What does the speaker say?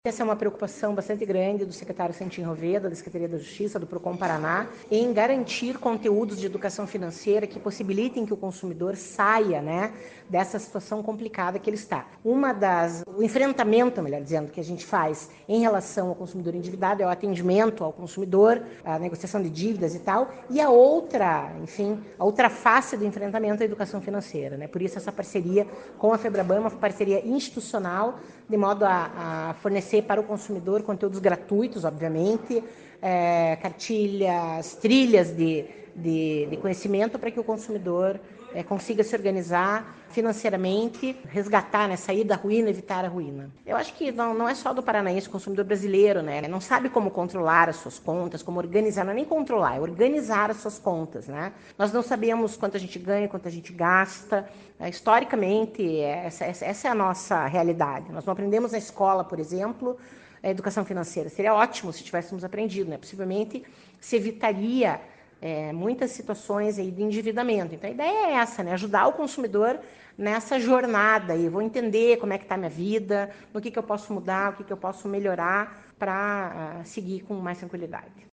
Essa é uma preocupação bastante grande do secretário Santin Roveda, da Secretaria da Justiça, do Procon Paraná, em garantir conteúdos de educação financeira que possibilitem que o consumidor saia, dessa situação complicada que ele está. O enfrentamento, melhor dizendo, que a gente faz em relação ao consumidor endividado é o atendimento ao consumidor, a negociação de dívidas e tal, e a outra face do enfrentamento é a educação financeira, Por isso essa parceria com a FEBRABAN é uma parceria institucional, de modo a fornecer para o consumidor conteúdos gratuitos, obviamente, cartilhas, trilhas de conhecimento para que o consumidor consiga se organizar financeiramente, resgatar, sair da ruína, evitar a ruína. Eu acho que não é só do paranaense, o consumidor brasileiro, não sabe como controlar as suas contas, como organizar, não é nem controlar, é organizar as suas contas, Nós não sabemos quanto a gente ganha, quanto a gente gasta. Historicamente, essa é a nossa realidade. Nós não aprendemos na escola, por exemplo, a educação financeira. Seria ótimo se tivéssemos aprendido, Possivelmente se evitaria muitas situações aí de endividamento. Então, a ideia é essa, ajudar o consumidor nessa jornada. E vou entender como é que está a minha vida, no que eu posso mudar, o que eu posso melhorar para seguir com mais tranquilidade.